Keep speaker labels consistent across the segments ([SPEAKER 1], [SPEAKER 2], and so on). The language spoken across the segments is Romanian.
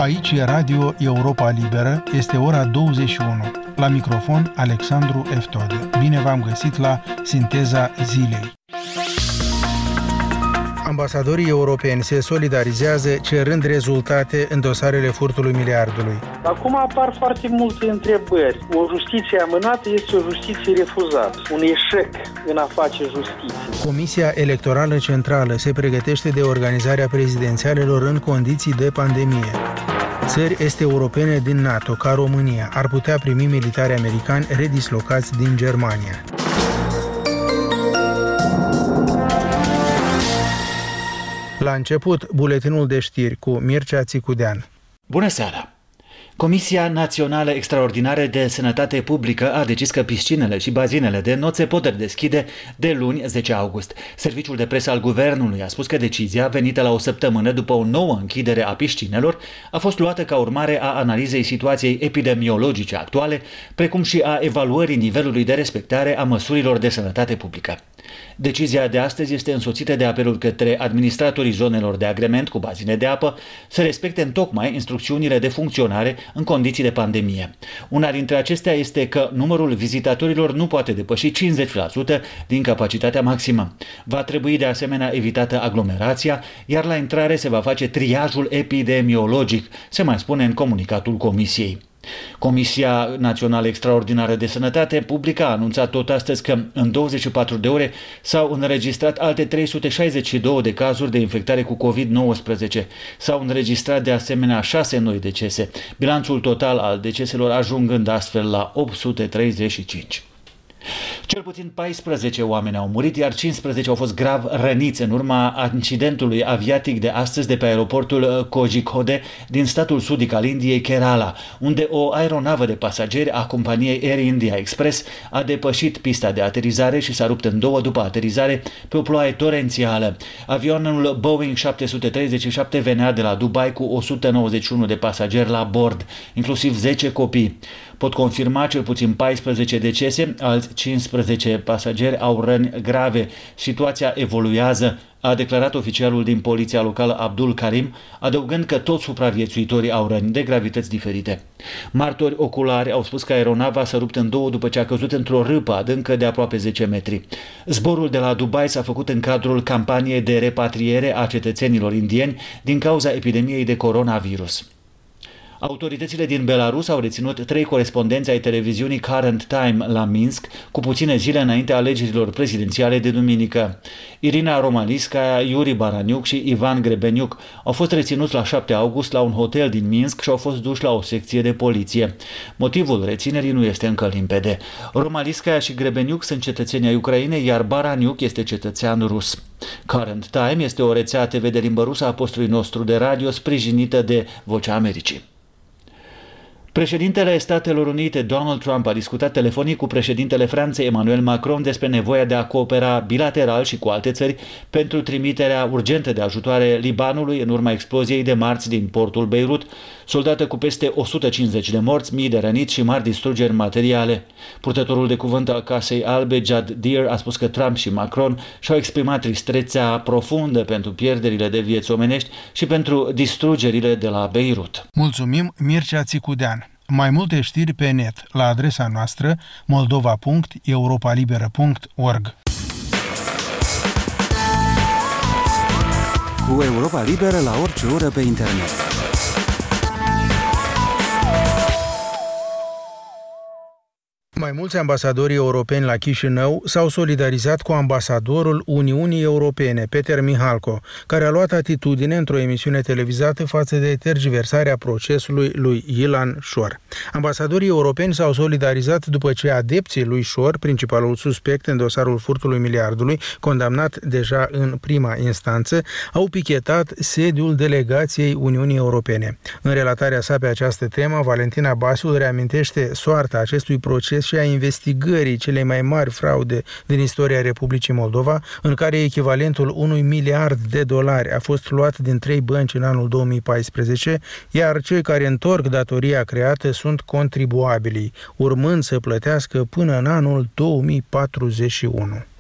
[SPEAKER 1] Aici e Radio Europa Liberă, este ora 21. La microfon, Alexandru Eftode. Bine v-am găsit la Sinteza Zilei. Ambasadorii europeni se solidarizează cerând rezultate în dosarele furtului miliardului.
[SPEAKER 2] Acum apar foarte multe întrebări. O justiție amânată este o justiție refuzată. Un eșec în a face justiție.
[SPEAKER 1] Comisia Electorală Centrală se pregătește de organizarea prezidențialelor în condiții de pandemie. Țări est-europene din NATO, ca România, ar putea primi militari americani redislocați din Germania. La început, buletinul de știri cu Mircea Țicudean.
[SPEAKER 3] Bună seara! Comisia Națională Extraordinară de Sănătate Publică a decis că piscinele și bazinele de not se pot deschide de luni 10 august. Serviciul de presă al Guvernului a spus că decizia, venită la o săptămână după o nouă închidere a piscinelor, a fost luată ca urmare a analizei situației epidemiologice actuale, precum și a evaluării nivelului de respectare a măsurilor de sănătate publică. Decizia de astăzi este însoțită de apelul către administratorii zonelor de agrement cu bazine de apă să respecte întocmai instrucțiunile de funcționare în condiții de pandemie. Una dintre acestea este că numărul vizitatorilor nu poate depăși 50% din capacitatea maximă. Va trebui de asemenea evitată aglomerația, iar la intrare se va face triajul epidemiologic, se mai spune în comunicatul Comisiei. Comisia Națională Extraordinară de Sănătate Publică a anunțat tot astăzi că în 24 de ore s-au înregistrat alte 362 de cazuri de infectare cu COVID-19. S-au înregistrat de asemenea 6 noi decese, bilanțul total al deceselor ajungând astfel la 835. Cel puțin 14 oameni au murit, iar 15 au fost grav răniți în urma incidentului aviatic de astăzi de pe aeroportul Kozhikode din statul sudic al Indiei, Kerala, unde o aeronavă de pasageri a companiei Air India Express a depășit pista de aterizare și s-a rupt în două după aterizare pe o ploaie torențială. Avionul Boeing 737 venea de la Dubai cu 191 de pasageri la bord, inclusiv 10 copii. Pot confirma cel puțin 14 decese, alți 15 pasageri au răni grave. Situația evoluează, a declarat oficialul din poliția locală Abdul Karim, adăugând că toți supraviețuitorii au răni de gravități diferite. Martori oculari au spus că aeronava s-a rupt în două după ce a căzut într-o râpă adâncă de aproape 10 metri. Zborul de la Dubai s-a făcut în cadrul campaniei de repatriere a cetățenilor indieni din cauza epidemiei de coronavirus. Autoritățile din Belarus au reținut 3 corespondenți ai televiziunii Current Time la Minsk cu puține zile înainte alegerilor prezidențiale de duminică. Irina Romaliskaya, Yuri Baraniuk și Ivan Grebeniuk au fost reținuți la 7 august la un hotel din Minsk și au fost duși la o secție de poliție. Motivul reținerii nu este încă limpede. Romaliskaya și Grebeniuk sunt cetățeni ai Ucrainei, iar Baraniuk este cetățean rus. Current Time este o rețea TV de limbă rusă a postului nostru de radio sprijinită de Vocea Americii. Președintele Statelor Unite, Donald Trump, a discutat telefonic cu președintele Franței, Emmanuel Macron, despre nevoia de a coopera bilateral și cu alte țări pentru trimiterea urgentă de ajutoare Libanului în urma exploziei de marți din portul Beirut, soldată cu peste 150 de morți, mii de răniți și mari distrugeri materiale. Purtătorul de cuvânt al Casei Albe, Judd Deere, a spus că Trump și Macron și-au exprimat tristețea profundă pentru pierderile de vieți omenești și pentru distrugerile de la Beirut.
[SPEAKER 1] Mulțumim, Mircea Țicudean. Mai multe știri pe net la adresa noastră moldova.europalibera.org.
[SPEAKER 4] Cu Europa Liberă la orice oră pe internet.
[SPEAKER 1] Mai mulți ambasadori europeni la Chișinău s-au solidarizat cu ambasadorul Uniunii Europene, Peter Mihalko, care a luat atitudine într-o emisiune televizată față de tergiversarea procesului lui Ilan Șor. Ambasadorii europeni s-au solidarizat după ce adepții lui Șor, principalul suspect în dosarul furtului miliardului, condamnat deja în prima instanță, au pichetat sediul delegației Uniunii Europene. În relatarea sa pe această temă, Valentina Basiul reamintește soarta acestui proces și a investigării celei mai mari fraude din istoria Republicii Moldova, în care echivalentul $1 miliard a fost luat din 3 bănci în anul 2014, iar cei care întorc datoria creată sunt contribuabilii, urmând să plătească până în anul 2041.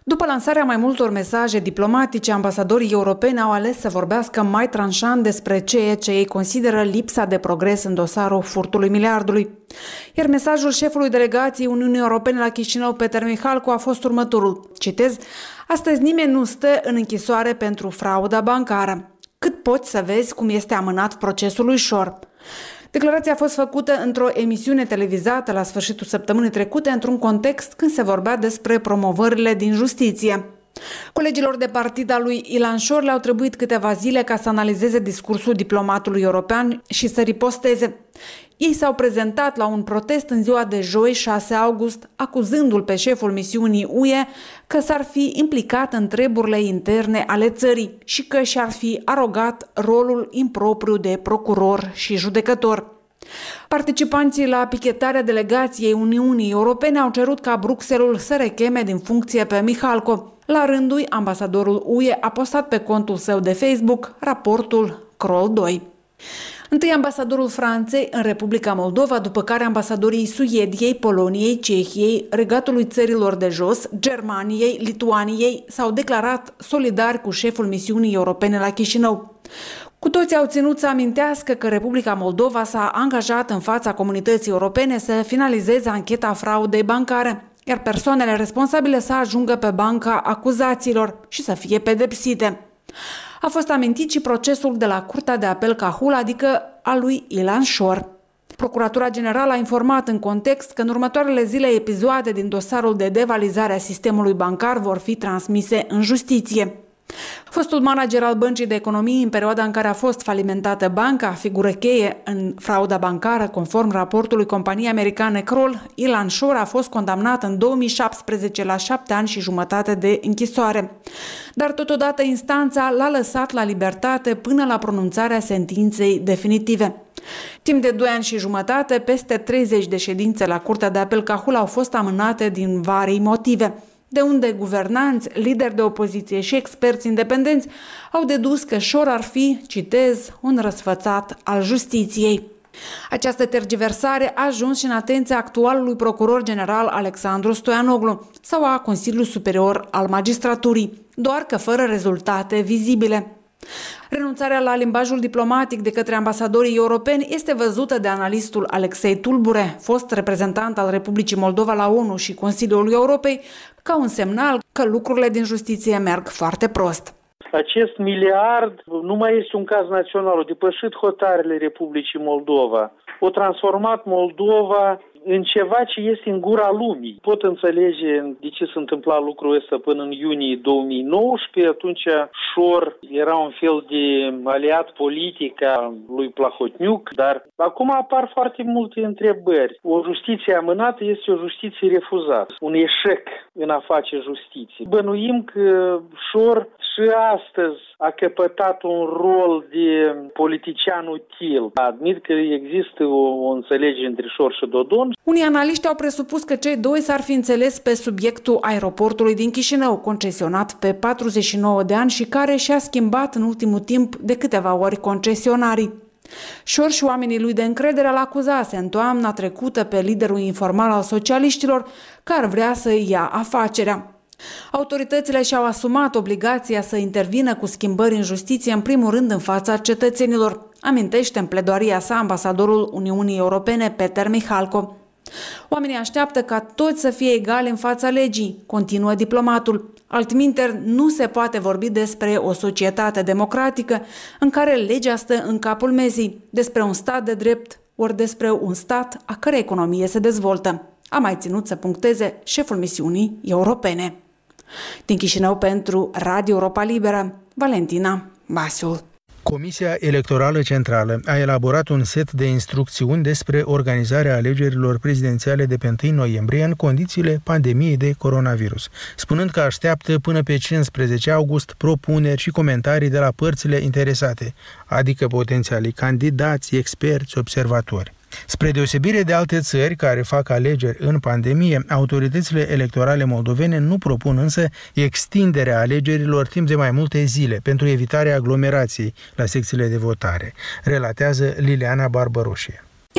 [SPEAKER 5] După lansarea mai multor mesaje diplomatice, ambasadorii europeni au ales să vorbească mai tranșant despre ceea ce ei consideră lipsa de progres în dosarul furtului miliardului. Iar mesajul șefului delegației Uniunii Europene la Chișinău, Peter Mihalko, a fost următorul. Citez: astăzi nimeni nu stă în închisoare pentru frauda bancară. Cât poți să vezi cum este amânat procesul ușor. Declarația a fost făcută într-o emisiune televizată la sfârșitul săptămânii trecute, într-un context când se vorbea despre promovările din justiție. Colegilor de partid al lui Ilan Shor le-au trebuit câteva zile ca să analizeze discursul diplomatului european și să riposteze. Ei s-au prezentat la un protest în ziua de joi, 6 august, acuzându-l pe șeful misiunii UE că s-ar fi implicat în treburile interne ale țării și că și-ar fi arogat rolul impropriu de procuror și judecător. Participanții la pichetarea delegației Uniunii Europene au cerut ca Bruxelles să recheme din funcție pe Mihalko. La rândul lui, ambasadorul UE a postat pe contul său de Facebook raportul Kroll 2. Întâi ambasadorul Franței în Republica Moldova, după care ambasadorii Suediei, Poloniei, Cehiei, Regatului Țărilor de Jos, Germaniei, Lituaniei s-au declarat solidari cu șeful misiunii europene la Chișinău. Cu toții au ținut să amintească că Republica Moldova s-a angajat în fața comunității europene să finalizeze ancheta fraudei bancare, iar persoanele responsabile să ajungă pe banca acuzaților și să fie pedepsite. A fost amintit și procesul de la Curtea de Apel Cahul, adică al lui Ilan Shor. Procuratura Generală a informat în context că în următoarele zile episoade din dosarul de devalizare a sistemului bancar vor fi transmise în justiție. Fostul manager al Băncii de Economie în perioada în care a fost falimentată banca, figură cheie în frauda bancară, conform raportului companiei americane Kroll, Ilan Shor a fost condamnat în 2017 la 7 ani și jumătate de închisoare. Dar totodată instanța l-a lăsat la libertate până la pronunțarea sentinței definitive. Timp de 2 ani și jumătate, peste 30 de ședințe la Curtea de Apel Cahul au fost amânate din vari motive, de unde guvernanți, lideri de opoziție și experți independenți au dedus că Shor ar fi, citez, un răsfățat al justiției. Această tergiversare a ajuns și în atenția actualului procuror general Alexandru Stoianoglu sau a Consiliului Superior al Magistraturii, doar că fără rezultate vizibile. Renunțarea la limbajul diplomatic de către ambasadorii europeni este văzută de analistul Alexei Tulbure, fost reprezentant al Republicii Moldova la ONU și Consiliul Europei, ca un semnal că lucrurile din justiție merg foarte prost.
[SPEAKER 2] Acest miliard nu mai este un caz național, a depășit hotarele Republicii Moldova. O transformat Moldova în ceva ce este în gura lumii. Pot înțelege de ce se întâmpla lucrul ăsta până în iunie 2019, atunci Shor era un fel de aliat politic a lui Plahotniuc, dar acum apar foarte multe întrebări. O justiție amânată este o justiție refuzată, un eșec în a face justiție. Bănuim că Shor și astăzi a căpătat un rol de politician util. Admit că există o înțelegere între Shor și Dodon.
[SPEAKER 5] Unii analiști au presupus că cei doi s-ar fi înțeles pe subiectul aeroportului din Chișinău, concesionat pe 49 de ani și care și-a schimbat în ultimul timp de câteva ori concesionarii. Shor și oamenii lui de încredere îl acuzase în toamna trecută pe liderul informal al socialiștilor că ar vrea să ia afacerea. Autoritățile și-au asumat obligația să intervină cu schimbări în justiție, în primul rând în fața cetățenilor, amintește în pledoaria sa ambasadorul Uniunii Europene Peter Mihalko. Oamenii așteaptă ca toți să fie egali în fața legii, continuă diplomatul. Altminteri, nu se poate vorbi despre o societate democratică în care legea stă în capul mezii, despre un stat de drept, ori despre un stat a cărei economie se dezvoltă. A mai ținut să puncteze șeful misiunii europene. Din Chișinău pentru Radio Europa Liberă, Valentina Basiul.
[SPEAKER 1] Comisia Electorală Centrală a elaborat un set de instrucțiuni despre organizarea alegerilor prezidențiale de pe 1 noiembrie în condițiile pandemiei de coronavirus, spunând că așteaptă până pe 15 august propuneri și comentarii de la părțile interesate, adică potențialii candidați, experți, observatori. Spre deosebire de alte țări care fac alegeri în pandemie, autoritățile electorale moldovene nu propun însă extinderea alegerilor timp de mai multe zile pentru evitarea aglomerației la secțiile de votare, relatează Liliana Barbaroșie.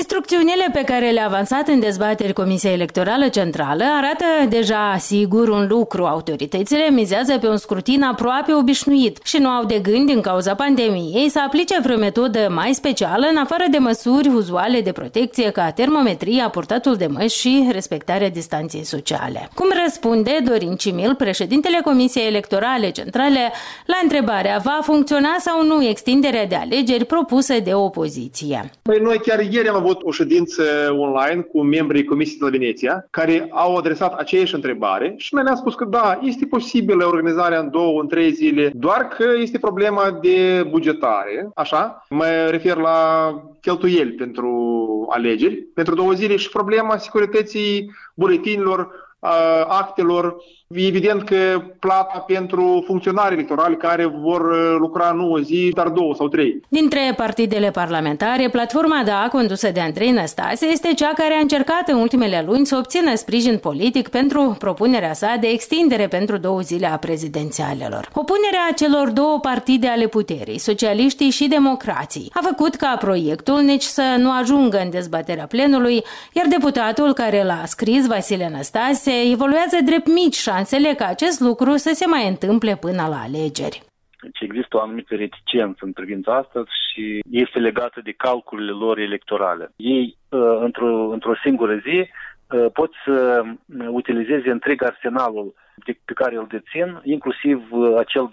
[SPEAKER 6] Instrucțiunile pe care le-a avansat în dezbateri Comisia Electorală Centrală arată deja sigur un lucru. Autoritățile mizează pe un scrutin aproape obișnuit și nu au de gând, din cauza pandemiei, să aplice vreo metodă mai specială în afară de măsuri uzuale de protecție ca termometria, purtatul de măști și respectarea distanței sociale. Cum răspunde Dorin Cimil, președintele Comisiei Electorale Centrale, la întrebarea va funcționa sau nu extinderea de alegeri propusă de opoziție?
[SPEAKER 7] Noi chiar ieri am avut o ședință online cu membrii Comisiei de la Veneția, care au adresat aceeași întrebare și ne-a spus că da, este posibilă organizarea în 2, în 3 zile, doar că este problema de bugetare, așa, mă refer la cheltuieli pentru alegeri, pentru 2 zile și problema securității buletinilor, actelor. Evident că plata pentru funcționari electorali care vor lucra nu o zi, dar 2 sau 3.
[SPEAKER 6] Dintre partidele parlamentare, Platforma DA, condusă de Andrei Năstase, este cea care a încercat în ultimele luni să obțină sprijin politic pentru propunerea sa de extindere pentru 2 zile a prezidențialelor. Opunerea celor 2 partide ale puterii, socialiștii și democrații, a făcut ca proiectul nici să nu ajungă în dezbaterea plenului, iar deputatul care l-a scris, Vasile Năstase, evoluează drept mici șansele ca acest lucru să se mai întâmple până la alegeri.
[SPEAKER 8] Deci există o anumită reticență în privința asta și este legată de calculele lor electorale. Ei, într-o singură zi, pot să utilizeze întreg arsenalul pe care îl dețin, inclusiv acel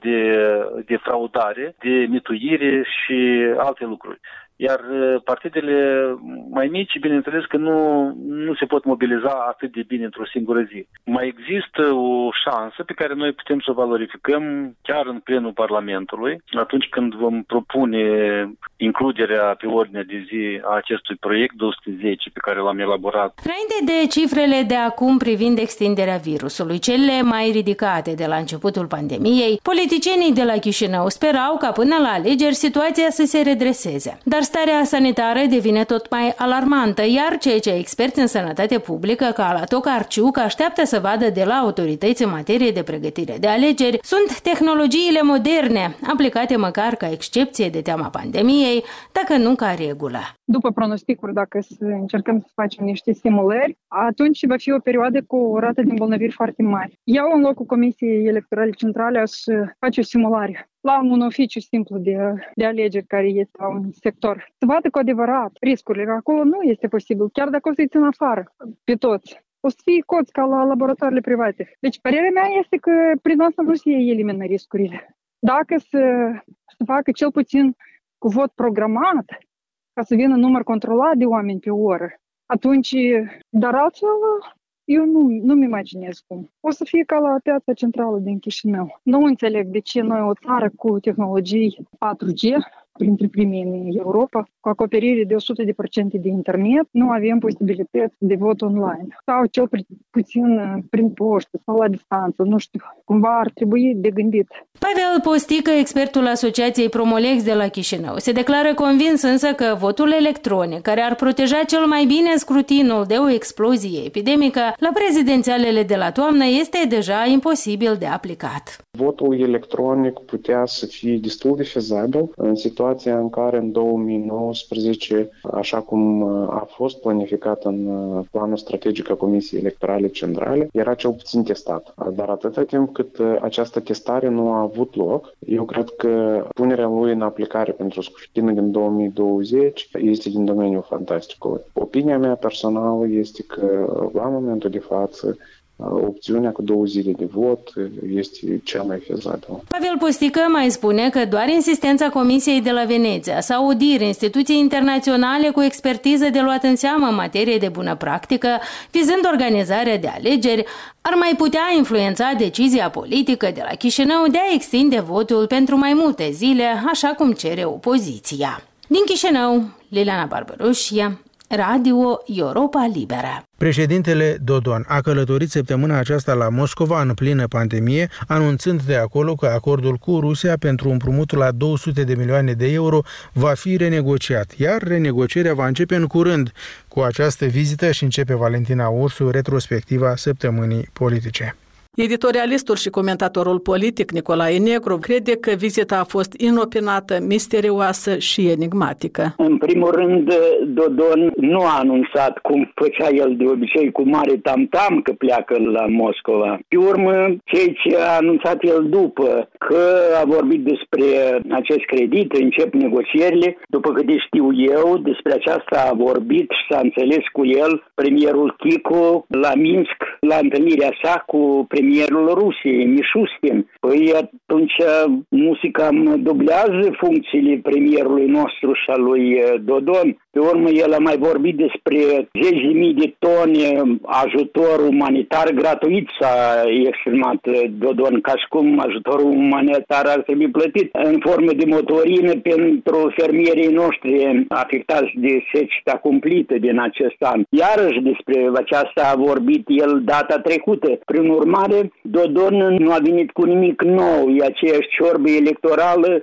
[SPEAKER 8] de fraudare, de mituire și alte lucruri. Iar partidele mai mici, bineînțeles că nu se pot mobiliza atât de bine într-o singură zi. Mai există o șansă pe care noi putem să o valorificăm chiar în plenul Parlamentului, atunci când vom propune includerea pe ordinea de zi a acestui proiect 210 pe care l-am elaborat.
[SPEAKER 6] Înainte de cifrele de acum privind extinderea virusului, cele mai ridicate de la începutul pandemiei, politicienii de la Chișinău sperau ca până la alegeri situația să se redreseze. Dar starea sanitară devine tot mai alarmantă, iar cei experți în sănătate publică, ca la Tocarciuc, așteaptă să vadă de la autorități în materie de pregătire de alegeri, sunt tehnologiile moderne, aplicate măcar ca excepție de teama pandemiei, dacă nu ca regulă.
[SPEAKER 9] După pronosticuri, dacă încercăm să facem niște simulări, atunci va fi o perioadă cu o rată de îmbolnăviri foarte mare. Eu, în locul Comisiei Electorale Centrale, aș face o simulare la un oficiu simplu de alegeri care este la un sector. Să vadă cu adevărat riscurile. Acolo nu este posibil, chiar dacă o să-i țin afară pe toți. O să fie coți ca la laboratoarele private. Deci, părerea mea este că prin asta nu se elimină riscurile. Dacă să facă cel puțin cu vot programat, ca să vină număr controlat de oameni pe oră, atunci, dar altfel, eu nu-mi imaginez cum. O să fie ca la piața centrală din Chișinău. Nu înțeleg de ce noi, o țară cu tehnologii 4G, printre primii în Europa, cu acoperire de 100% de internet, nu avem posibilități de vot online. Sau cel puțin prin poștă sau la distanță, nu știu, cumva ar trebui de gândit.
[SPEAKER 6] Pavel Postică, expertul Asociației Promolex de la Chișinău, se declară convins însă că votul electronic, care ar proteja cel mai bine scrutinul de o explozie epidemică, la prezidențialele de la toamnă este deja imposibil de aplicat.
[SPEAKER 10] Votul electronic putea să fie destul de fezabil în situația în care în 2019, așa cum a fost planificat în planul strategic a Comisiei Electorale Centrale, era cel puțin testat. Dar atâta timp cât această testare nu a avut loc, eu cred că punerea lui în aplicare pentru scrutinul din 2020 este din domeniul fantasticului. Opinia mea personală este că la momentul de față opțiunea cu 2 zile de vot este cea mai fezabilă.
[SPEAKER 6] Pavel Postică mai spune că doar insistența Comisiei de la Veneția sau ODIHR, instituții internaționale cu expertiză de luat în seamă în materie de bună practică, vizând organizarea de alegeri, ar mai putea influența decizia politică de la Chișinău de a extinde votul pentru mai multe zile, așa cum cere opoziția. Din Chișinău, Liliana Barbaroșia, Radio Europa Liberă.
[SPEAKER 1] Președintele Dodon a călătorit săptămâna aceasta la Moscova în plină pandemie, anunțând de acolo că acordul cu Rusia pentru împrumutul la 200 de milioane de euro va fi renegociat, iar renegocierea va începe în curând. Cu această vizită și începe Valentina Ursu retrospectiva săptămânii politice.
[SPEAKER 11] Editorialistul și comentatorul politic Nicolae Negru crede că vizita a fost inopinată, misterioasă și enigmatică.
[SPEAKER 12] În primul rând, Dodon nu a anunțat, cum făcea el de obicei, cu mare tam-tam că pleacă la Moscova. Pe urmă, cei ce a anunțat el după, că a vorbit despre acest credit, încep negocierile. După câte știu eu, despre aceasta a vorbit și s-a înțeles cu el premierul Chico la Minsk, la întâlnirea sa cu premierul Rusiei, Mishustin. Păi atunci nu se cam dublează funcțiile premierului nostru și a lui Dodon. Pe urmă, el a mai vorbit despre 10.000 de tone ajutor umanitar gratuit, s-a exprimat Dodon, ca și cum ajutorul umanitar ar trebui plătit în formă de motorină pentru fermierii noștri afectați de seceta cumplită din acest an. Iarăși despre aceasta a vorbit el data trecută. Prin urmare, Dodon nu a venit cu nimic nou, e aceeași ciorbă electorală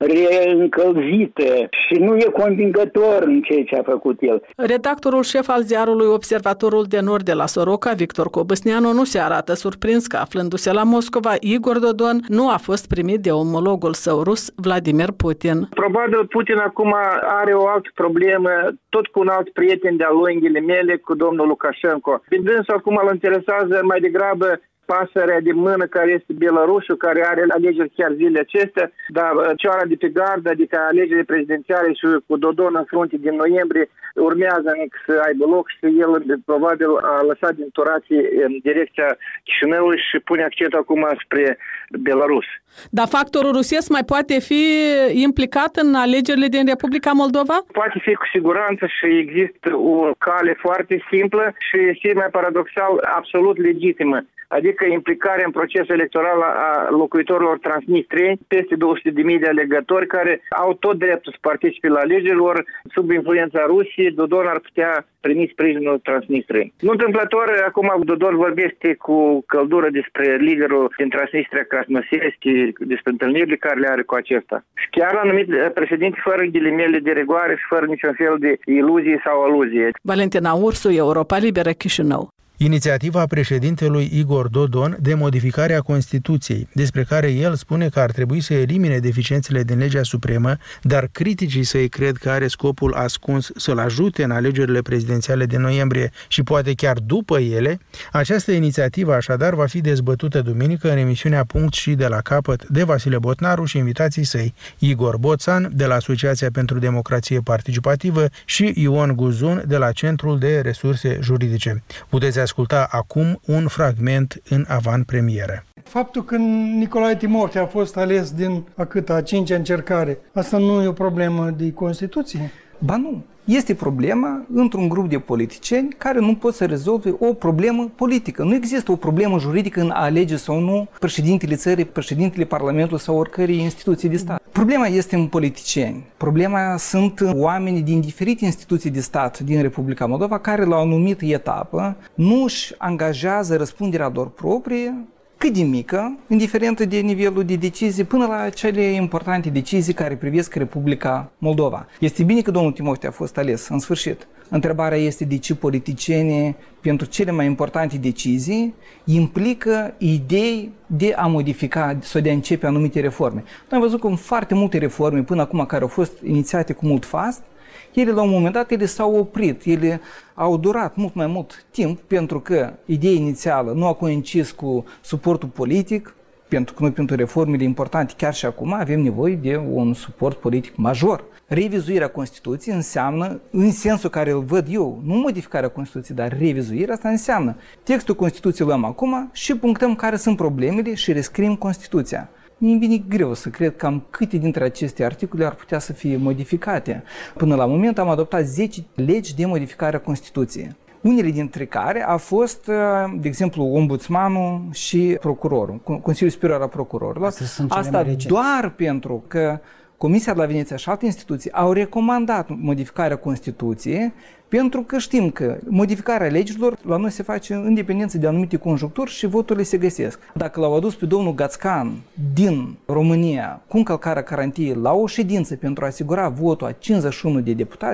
[SPEAKER 12] reîncălzită și nu e convingător în ceea ce a făcut el.
[SPEAKER 11] Redactorul șef al ziarului Observatorul de Nord de la Soroca, Victor Cobăsneanu, nu se arată surprins că, aflându-se la Moscova, Igor Dodon nu a fost primit de omologul său rus, Vladimir Putin.
[SPEAKER 13] Probabil Putin acum are o altă problemă, tot cu un alt prieten de-a lui, în ghilimele, cu domnul Lukashenko. Dânsul acum îl interesează mai degrabă pasărea de mână care este Belarusul, care are alegeri chiar zilele acestea, dar cioara de pe gardă, adică alegerile prezidențiale și cu Dodon în frunte din noiembrie, urmează să aibă loc și el probabil a lăsat din turație în direcția Chișinăului și pune accentul acum spre Belarus.
[SPEAKER 11] Dar factorul rusesc mai poate fi implicat în alegerile din Republica Moldova?
[SPEAKER 13] Poate fi cu siguranță și există o cale foarte simplă și este mai paradoxal absolut legitimă. Adică implicarea în procesul electoral a locuitorilor transnistreni, peste 200.000 de alegători care au tot dreptul să participe la alegeri, ori sub influența Rusiei, Dodon ar putea primi sprijinul transnistreni. Nu întâmplător, acum Dodon vorbește cu căldură despre liderul din Transnistria, Krasnoselski, despre întâlnirile care le are cu acesta. Și chiar l-a numit președinte fără ghilimele de rigoare și fără niciun fel de iluzie sau aluzie.
[SPEAKER 11] Valentina Ursu, Europa Liberă, Chișinău.
[SPEAKER 1] Inițiativa președintelui Igor Dodon de modificare a Constituției, despre care el spune că ar trebui să elimine deficiențele din legea supremă, dar criticii săi cred că are scopul ascuns să-l ajute în alegerile prezidențiale de noiembrie și poate chiar după ele. Această inițiativă așadar va fi dezbătută duminică în emisiunea Punct și de la capăt de Vasile Botnaru și invitații săi Igor Boțan de la Asociația pentru Democrație Participativă și Ion Guzun de la Centrul de Resurse Juridice. Puteți asculta acum un fragment în avan-premieră.
[SPEAKER 14] Faptul că Nicolae Timofte a fost ales din a cincea încercare, asta nu e o problemă de Constituție?
[SPEAKER 15] Ba nu. Este problema într-un grup de politicieni care nu pot să rezolve o problemă politică. Nu există o problemă juridică în a alege sau nu președintele țării, președintele Parlamentului sau oricărei instituții de stat. Problema este în politicieni. Problema sunt oameni din diferite instituții de stat din Republica Moldova care la o anumită etapă nu își angajează răspunderea lor proprie, cât de mică, indiferent de nivelul de decizie, până la cele importante decizii care privesc Republica Moldova. Este bine că domnul Timofte a fost ales, în sfârșit. Întrebarea este de ce politicienii, pentru cele mai importante decizii, implică idei de a modifica sau de a începe anumite reforme. Noi am văzut cum foarte multe reforme până acum care au fost inițiate cu mult fast, ele la un moment dat ele s-au oprit, ele au durat mult mai mult timp pentru că ideea inițială nu a coincis cu suportul politic, pentru că noi pentru reformele importante chiar și acum avem nevoie de un suport politic major. Revizuirea Constituției înseamnă, în sensul care îl văd eu, nu modificarea Constituției, dar revizuirea, asta înseamnă textul Constituției luăm acum și punctăm care sunt problemele și rescriem Constituția. Mi-e bine greu să cred cam câte dintre aceste articole ar putea să fie modificate. Până la moment am adoptat 10 legi de modificare a Constituției. Unele dintre care a fost, de exemplu, ombudsmanul și procurorul, Consiliul Superior al Procurorilor. Asta doar pentru că Comisia de la Veneția și alte instituții au recomandat modificarea Constituției pentru că știm că modificarea legilor la noi se face în dependență de anumite conjuncturi și voturile se găsesc. Dacă l-au adus pe domnul Gațcan din România cu încălcarea garantiei la o ședință pentru a asigura votul a 51 de deputați,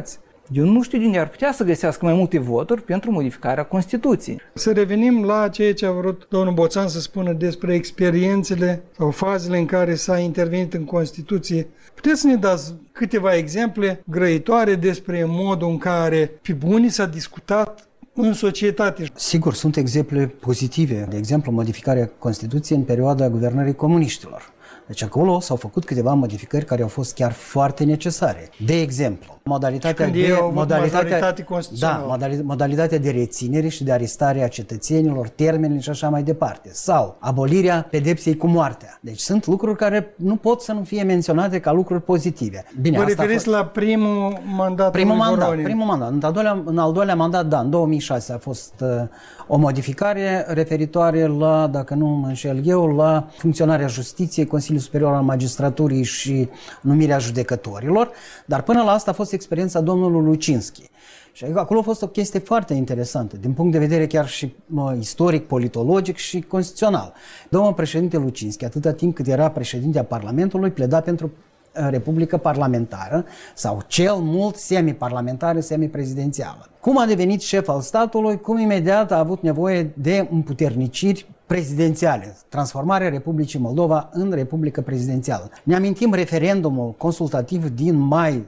[SPEAKER 15] Eu nu știu de unde ar putea să găsească mai multe voturi pentru modificarea Constituției.
[SPEAKER 14] Să revenim la ceea ce a vrut domnul Boțan să spună despre experiențele sau fazele în care s-a intervenit în Constituție. Puteți să ne dați câteva exemple grăitoare despre modul în care pe bune s-a discutat în societate?
[SPEAKER 16] Sigur, sunt exemple pozitive. De exemplu, modificarea Constituției în perioada guvernării comuniștilor. Deci acolo s-au făcut câteva modificări care au fost chiar foarte necesare. De exemplu, modalitatea de reținere și de arestare a cetățenilor, termenele și așa mai departe. Sau abolirea pedepsei cu moartea. Deci sunt lucruri care nu pot să nu fie menționate ca lucruri pozitive. Bine,
[SPEAKER 14] vă referiți la primul mandat? Primul
[SPEAKER 16] mandat. În al doilea mandat, da, în 2006 a fost o modificare referitoare la, dacă nu mă înșel eu, la funcționarea justiției, Consiliul Superior al Magistraturii și numirea judecătorilor, dar până la asta a fost experiența domnului Lucinski. Și acolo a fost o chestie foarte interesantă, din punct de vedere chiar și istoric, politologic și constituțional. Domnul președinte Lucinski, atâta timp cât era președinte a Parlamentului, pleda pentru republică parlamentară sau cel mult semi-parlamentară, semi-prezidențială. Cum a devenit șef al statului, cum imediat a avut nevoie de împuterniciri prezidențiale, transformarea Republicii Moldova în Republică prezidențială. Ne amintim referendumul consultativ din mai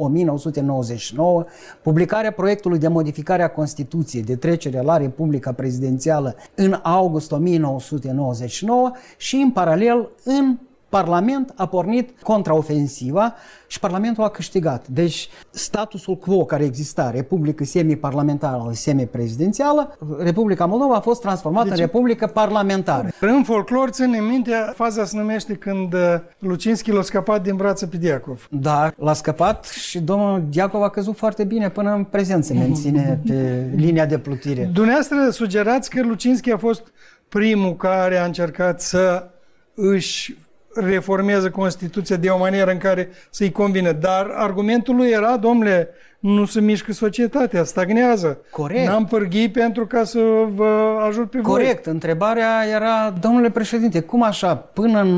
[SPEAKER 16] 1999, publicarea proiectului de modificare a Constituției de trecere la Republica prezidențială în august 1999 și în paralel în Parlament a pornit contraofensiva și Parlamentul a câștigat. Deci statusul quo care exista, Republică semi-parlamentară, semi-prezidențială, Republica Moldova a fost transformată în Republică parlamentară.
[SPEAKER 14] În folclor ține minte, faza se numește când Lucinski l-a scăpat din brață pe Diacov.
[SPEAKER 16] Da, l-a scăpat și domnul Diacov a căzut foarte bine până în prezent se menține pe linia de plutire.
[SPEAKER 14] Dumneavoastră sugerați că Lucinski a fost primul care a încercat să își reformează Constituția de o manieră în care să-i convină. Dar argumentul lui era, domnule, nu se mișcă societatea, stagnează.
[SPEAKER 16] Corect.
[SPEAKER 14] N-am pârghii pentru ca să vă ajut pe voi.
[SPEAKER 16] Corect. Întrebarea era, domnule președinte, cum așa? Până în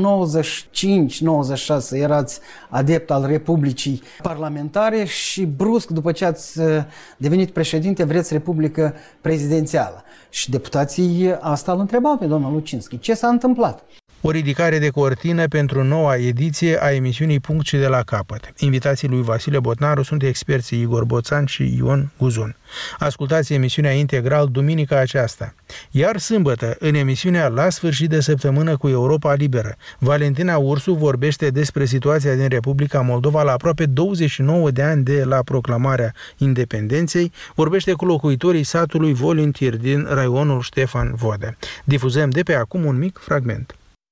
[SPEAKER 16] 95-96 erați adept al Republicii Parlamentare și brusc, după ce ați devenit președinte, vreți Republică prezidențială. Și deputații asta îl întrebau pe domnul Lucinski. Ce s-a întâmplat?
[SPEAKER 1] O ridicare de cortină pentru noua ediție a emisiunii Punct și de la capăt. Invitații lui Vasile Botnaru sunt experții Igor Boțan și Ion Guzun. Ascultați emisiunea integral duminica aceasta. Iar sâmbătă, în emisiunea La sfârșit de săptămână cu Europa Liberă, Valentina Ursu vorbește despre situația din Republica Moldova la aproape 29 de ani de la proclamarea independenței, vorbește cu locuitorii satului Volunteer din raionul Ștefan Vodă. Difuzăm de pe acum un mic fragment.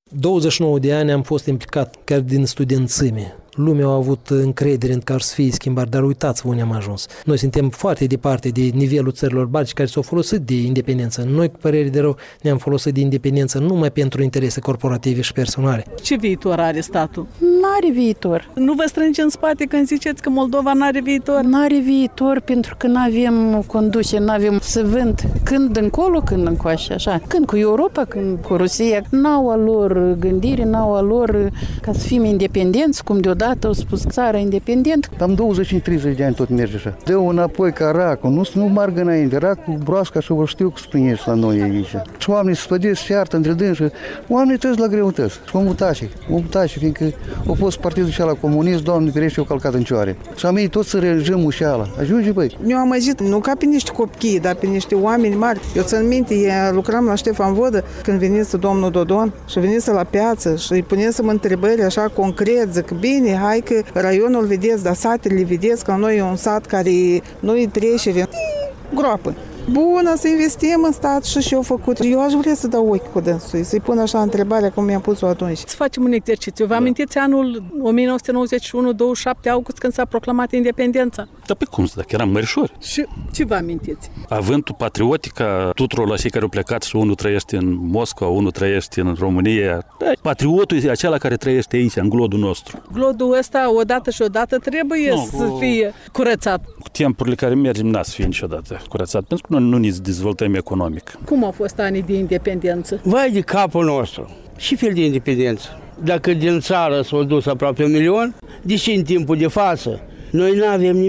[SPEAKER 17] 29 de ani am fost implicat chiar din studențime. Lumea a avut încredere în care să fie schimbări, dar uitați-vă unde am ajuns. Noi suntem foarte departe de nivelul țărilor baltice care s-au folosit de independență. Noi, cu părere de rău, ne-am folosit de independență numai pentru interese corporative și personale.
[SPEAKER 11] Ce viitor are statul?
[SPEAKER 18] N-are viitor.
[SPEAKER 11] Nu vă strânge în spate când ziceți că Moldova n-are viitor?
[SPEAKER 18] N-are viitor pentru că n-avem conducere, n-avem să vând când încolo, când încoace, așa. Când cu Europa, când cu Rusia. N-au a lor gândire, n-au a lor ca să fim independenți, cum deodată au spus țara independent.
[SPEAKER 19] Am 25-30 de ani tot merge așa. Dă înapoi ca racul, nu margă înainte. Racul, broasca și vă știu că spuneți la noi aici. Și oamenii se spădesc, se iartă între dânsi. Oamenii trăiesc la greutăți. Și omul tace, fiindcă a fost partidul și ala comunist, Doamne ferește, eu calcat în cioare. Și am ei toți să reînjăm ușeala. Ajunge, băi.
[SPEAKER 20] Ne-au amăgit, nu ca pe niște copii, dar pe niște oameni mari. Eu țin minte, lucram la Ștefan Vodă când venise domnul Dodon și venise la piață și îi punesem întrebări așa concret, zic, bine, hai că raionul vedeți, dar satele vedeți că noi e un sat care nu-i trecere, groapă. Bună, să investim în stat și eu făcut. Eu aș vrea să dau ochi cu dânsul, să-i pun așa întrebarea cum mi-am pus-o atunci.
[SPEAKER 11] Să facem un exercițiu. Vă amintiți anul 1991, 27 august, când s-a proclamat independența?
[SPEAKER 21] Dar pe cum, dacă eram mărișori?
[SPEAKER 11] Și ce vă amintiți?
[SPEAKER 21] Avântul patriotic a tuturor la cei care au plecat și unul trăiește în Moscova, unul trăiește în România. Patriotul e acela care trăiește aici, în glodul nostru.
[SPEAKER 11] Glodul ăsta, odată și odată, trebuie să fie curățat.
[SPEAKER 21] Cu timpurile care mergem, n-a să fie niciodată curățat, pentru că noi nu ne dezvoltăm economic.
[SPEAKER 11] Cum au fost anii de independență?
[SPEAKER 22] Vai de capul nostru! Și fel de independență? Dacă din țară s-au dus aproape 1 milion, deși în timpul de față noi nu avem nimic.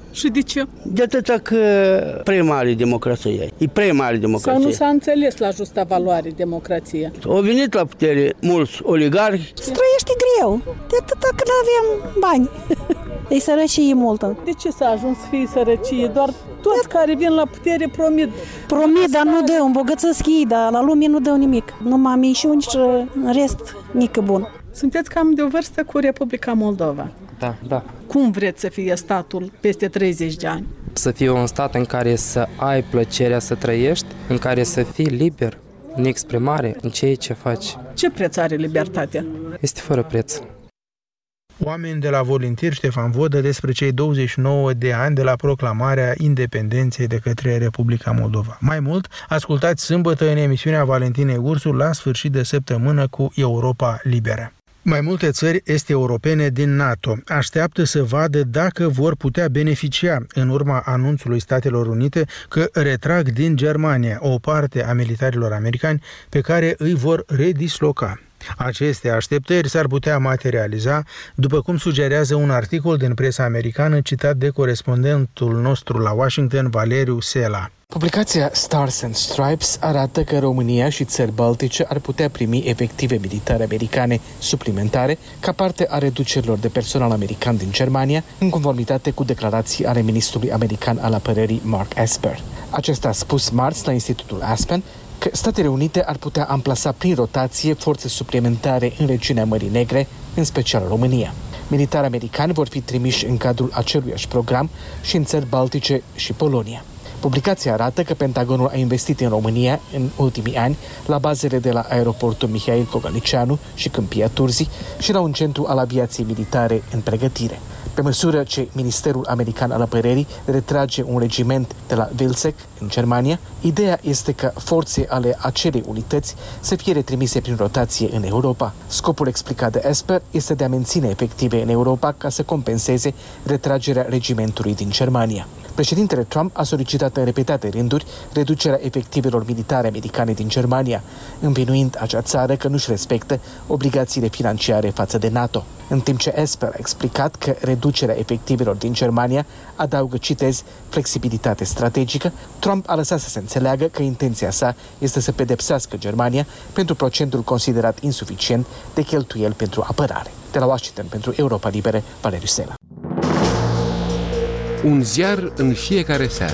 [SPEAKER 11] Și de ce?
[SPEAKER 22] De atâta că prea mare democrație. E prea mare democrație.
[SPEAKER 11] Sau nu s-a înțeles la justa valoare democrația?
[SPEAKER 22] Au venit la putere mulți oligarhi.
[SPEAKER 3] Se trăiește greu, de atâta că nu avem bani. E sărăcie multă.
[SPEAKER 11] De ce s-a ajuns să fie sărăcie? Doar toți care vin la putere promit.
[SPEAKER 3] Promit, dar nu dă, îmbogățesc ei, dar la lume nu dă nimic. Numai minciuni și în rest, nică bun.
[SPEAKER 11] Sunteți cam de o vârstă cu Republica Moldova.
[SPEAKER 4] Da.
[SPEAKER 11] Cum vreți să fie statul peste 30 de ani?
[SPEAKER 4] Să fie un stat în care să ai plăcerea să trăiești, în care să fii liber, în exprimare, în ceea ce faci.
[SPEAKER 11] Ce preț are libertatea?
[SPEAKER 4] Este fără preț.
[SPEAKER 1] Oameni de la Volunteer Ștefan Vodă despre cei 29 de ani de la proclamarea independenței de către Republica Moldova. Mai mult, ascultați sâmbătă în emisiunea Valentinei Ursu la sfârșit de săptămână cu Europa Liberă. Mai multe țări est-europene din NATO așteaptă să vadă dacă vor putea beneficia în urma anunțului Statelor Unite că retrag din Germania o parte a militarilor americani pe care îi vor redisloca. Aceste așteptări s-ar putea materializa, după cum sugerează un articol din presa americană citat de corespondentul nostru la Washington, Valeriu Sela.
[SPEAKER 23] Publicația Stars and Stripes arată că România și țări baltice ar putea primi efective militare americane suplimentare ca parte a reducerilor de personal american din Germania, în conformitate cu declarații ale ministrului american al apărării Mark Esper. Acesta a spus marți la Institutul Aspen că Statele Unite ar putea amplasa prin rotație forțe suplimentare în regiunea Mării Negre, în special România. Militari americani vor fi trimiși în cadrul aceluiași program și în țări baltice și Polonia. Publicația arată că Pentagonul a investit în România în ultimii ani la bazele de la aeroportul Mihail Cogălnicianu și Câmpia Turzii și la un centru al aviației militare în pregătire. Pe măsură ce Ministerul American al Apărării retrage un regiment de la Vilseck, în Germania, ideea este ca forțe ale acelei unități să fie retrimise prin rotație în Europa. Scopul explicat de Esper este de a menține efective în Europa ca să compenseze retragerea regimentului din Germania. Președintele Trump a solicitat în repetate rânduri reducerea efectivelor militare americane din Germania, învinuind acea țară că nu-și respectă obligațiile financiare față de NATO. În timp ce Esper a explicat că reducerea efectivelor din Germania adaugă, citez, flexibilitate strategică, Trump a lăsat să se înțeleagă că intenția sa este să pedepsească Germania pentru procentul considerat insuficient de cheltuieli pentru apărare. De la Washington pentru Europa Liberă, Valeriu Sela.
[SPEAKER 24] Un ziar în fiecare seară.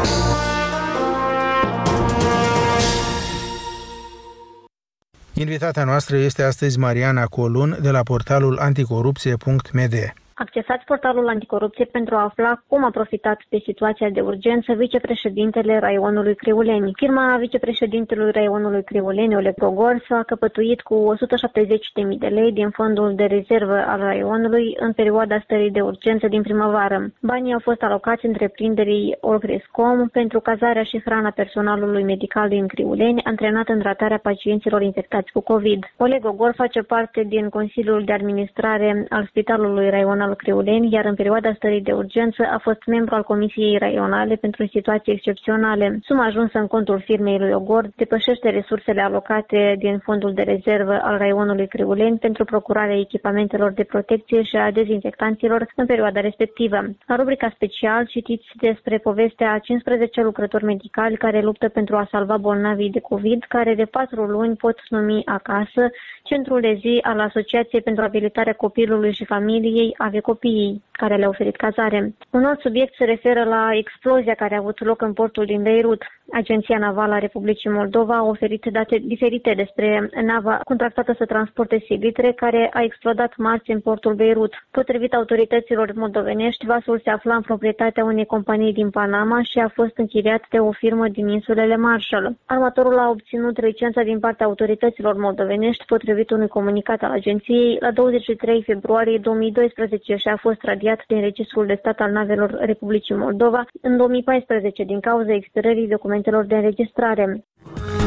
[SPEAKER 1] Invitata noastră este astăzi Mariana Colun de la portalul anticorupție.md.
[SPEAKER 25] Accesați portalul anticorupție pentru a afla cum a profitat de situația de urgență vicepreședintele raionului Criuleni. Firma vicepreședintelui raionului Criuleni, Oleg Gogor, s-a căpătuit cu 170.000 de lei din fondul de rezervă al raionului în perioada stării de urgență din primăvară. Banii au fost alocați întreprinderii Orgrescom pentru cazarea și hrana personalului medical din Criuleni, antrenat în tratarea pacienților infectați cu COVID. Oleg Gogor face parte din Consiliul de Administrare al Spitalului Raional Criuleni, iar în perioada stării de urgență a fost membru al Comisiei Raionale pentru situații excepționale. Suma ajunsă în contul firmei lui Ogor depășește resursele alocate din fondul de rezervă al raionului Criuleni pentru procurarea echipamentelor de protecție și a dezinfectanților în perioada respectivă. La rubrica special citiți despre povestea a 15 lucrători medicali care luptă pentru a salva bolnavii de COVID, care de 4 luni pot numi acasă centrul de zi al Asociației pentru Abilitarea Copilului și Familiei Copiii, care le-au oferit cazare. Un alt subiect se referă la explozia care a avut loc în portul din Beirut. Agenția Navală a Republicii Moldova a oferit date diferite despre nava contractată să transporte silitre care a explodat marți în portul Beirut. Potrivit autorităților moldovenești, vasul se afla în proprietatea unei companii din Panama și a fost închiriat de o firmă din insulele Marshall. Armatorul a obținut licența din partea autorităților moldovenești, potrivit unui comunicat al agenției, la 23 februarie 2012 și a fost radiat din Registrul de Stat al Navelor Republicii Moldova în 2014 din cauza expirării documentelor de înregistrare.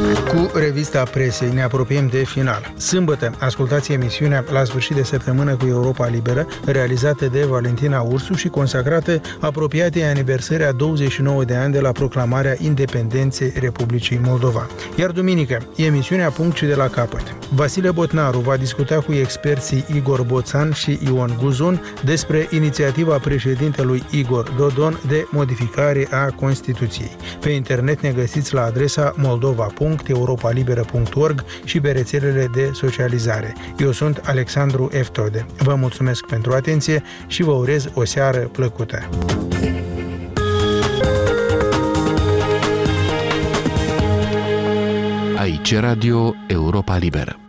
[SPEAKER 1] Cu revista presei ne apropiem de final. Sâmbătă, ascultați emisiunea La sfârșit de săptămână cu Europa Liberă, realizată de Valentina Ursu și consacrată apropiatei aniversării a 29 de ani de la proclamarea independenței Republicii Moldova. Iar duminică, emisiunea Punct și de la capăt. Vasile Botnaru va discuta cu experții Igor Boțan și Ion Guzun despre inițiativa președintelui Igor Dodon de modificare a Constituției. Pe internet ne găsiți la adresa moldova.europalibera.org și pe rețelele de socializare. Eu sunt Alexandru Eftode. Vă mulțumesc pentru atenție și vă urez o seară plăcută.
[SPEAKER 24] Aici Radio Europa Liberă.